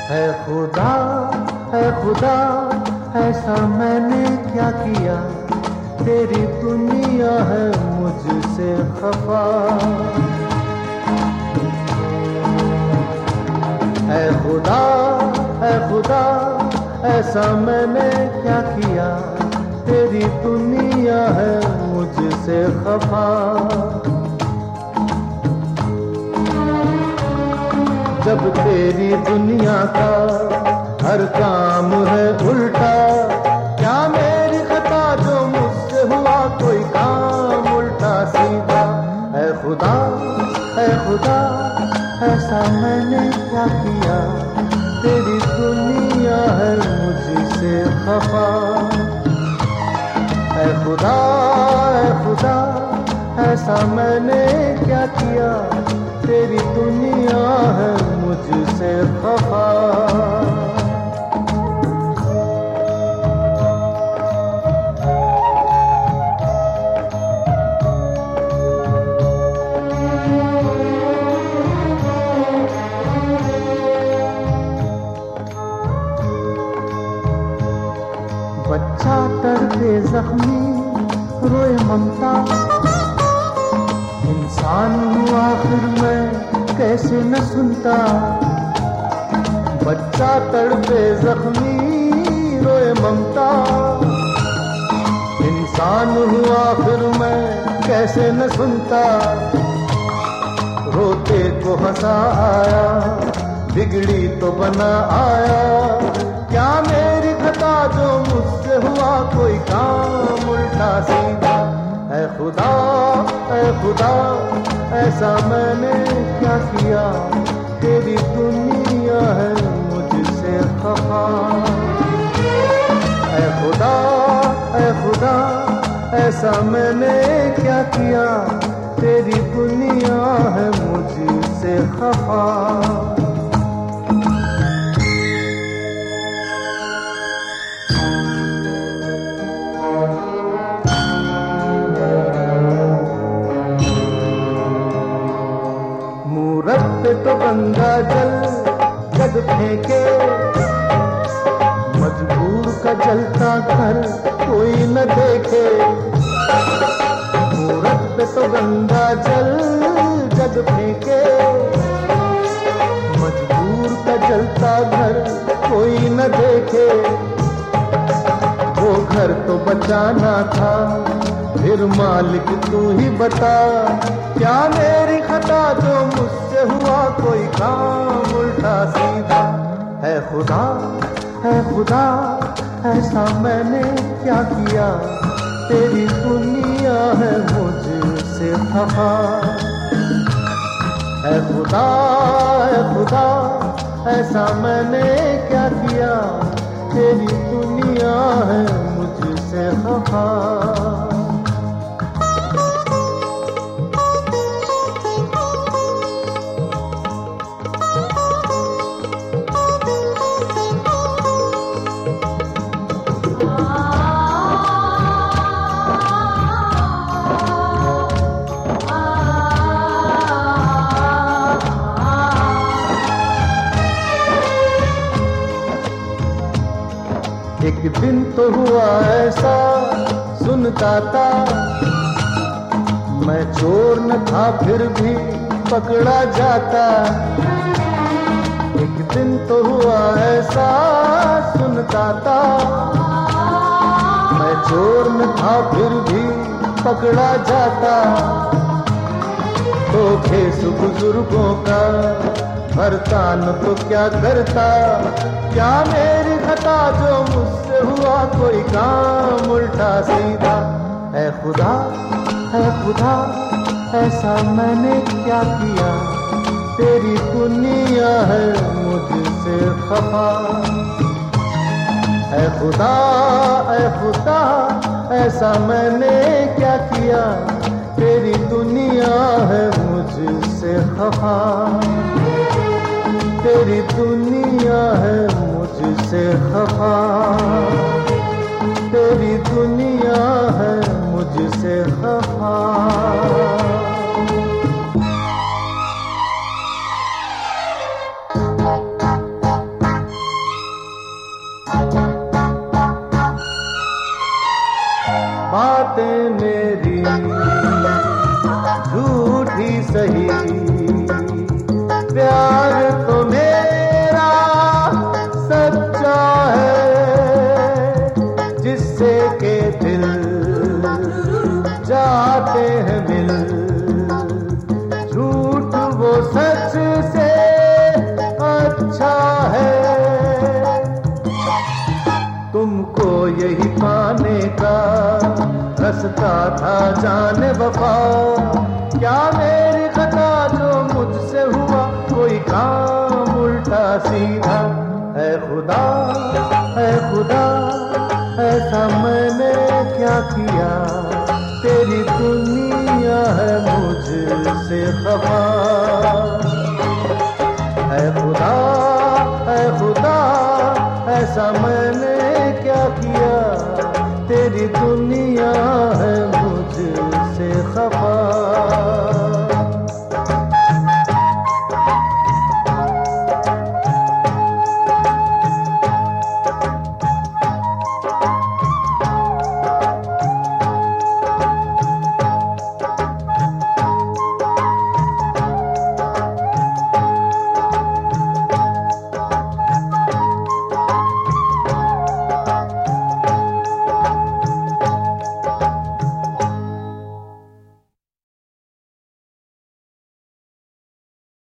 है खुदा, ऐसा मैंने क्या किया, तेरी दुनिया है मुझसे खफा। है खुदा, ऐसा मैंने क्या किया, तेरी दुनिया है मुझसे खफा। जब तेरी दुनिया का हर काम है उल्टा, क्या मेरी खता जो मुझसे हुआ कोई काम उल्टा सीधा। है खुदा, ऐसा मैंने क्या किया, तेरी दुनिया है मुझसे खफा। है खुदा, ऐसा मैंने क्या किया, तेरी दुनिया है मुझसे खफा। बच्चा तड़पे जख्मी रोए ममता, इंसान हूँ आखिर मैं कैसे न सुनता। बच्चा तड़पे जख्मी रोए ममता, इंसान हूँ आखिर मैं कैसे न सुनता। रोते को हंसा आया, बिगड़ी तो बना आया, क्या मेरी खता जो मुझसे हुआ कोई काम उल्टा सीधा। है खुदा, ऐसा मैंने क्या किया, तेरी दुनिया है मुझसे खफा। है खुदा, ऐसा मैंने क्या किया, तेरी दुनिया है मुझसे खफा। तो गंगा जल जग फेंके, मजबूर का जलता घर कोई न देखे। मूरत पे तो गंगा जल जग फेंके, मजबूर का जलता घर कोई न देखे। वो घर तो बचाना था, फिर मालिक तू ही बता, क्या मेरी खता जो मुझसे हुआ कोई काम उल्टा सीधा। है खुदा, ऐसा मैंने क्या किया, तेरी दुनिया है मुझसे खफा। है खुदा, ऐसा मैंने क्या किया, तेरी दुनिया है मुझसे खफा। एक दिन तो हुआ ऐसा सुनता था, मैं चोर न था फिर भी पकड़ा जाता। एक दिन तो हुआ ऐसा सुनता था, मैं चोर न था फिर भी पकड़ा जाता। तो खेस बुजुर्गों का भरतान तो क्या करता, क्या मेरी खता जो मुझसे हुआ कोई काम उल्टा सीधा। है खुदा, ऐसा मैंने क्या किया, तेरी दुनिया है मुझसे खफा। है खुदा, ऐसा मैंने क्या किया, तेरी दुनिया है मुझसे खफा। तेरी दुनिया है मुझसे खफा, तेरी दुनिया है मुझसे खफा। बातें मेरी झूठी सही, प्यार तो मेरा सच्चा है, जिससे के दिल जाते हैं मिल। झूठ वो सच से अच्छा है, तुमको यही पाने का रास्ता था जाने वफा। क्या मेरी खता जो मुझसे हुआ, कोई काम उल्टा सीधा। है खुदा, है खुदा, ऐसा मैंने क्या किया, तेरी दुनिया है मुझसे खफा। है खुदा, है खुदा, ऐसा मैंने क्या किया, तेरी दुनिया है